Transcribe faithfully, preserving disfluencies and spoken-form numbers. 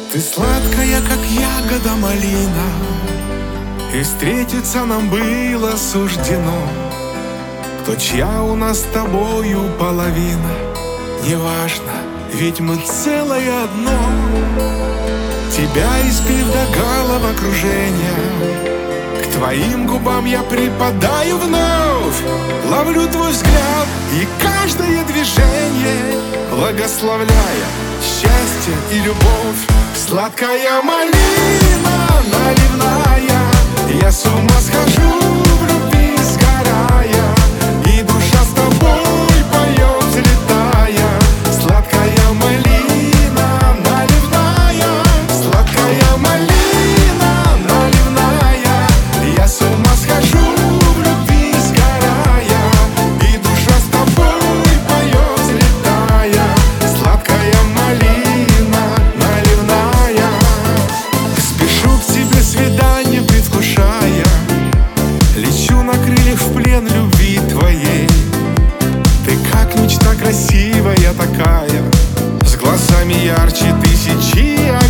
Ты сладкая, как ягода малина, и встретиться нам было суждено. Кто чья у нас с тобою половина, неважно, ведь мы целое одно. Тебя из пив до головокружения, к твоим губам я припадаю вновь. Ловлю твой взгляд и каждое движение, благословляя счастье и любовь. Сладкая малина наливная, я с ума схожу в любви сгорая, и душа с тобой поет, взлетая. Сладкая малина наливная, сладкая малина наливная, я с ума схожу в любви сгорая, и душа с тобой поет, взлетая. Сладкая малина наливная, спешу к тебе свидание предвкушая, лечу на крыльях в плен любви твоей. Ты как мечта красивая такая, с глазами ярче тысячи огней.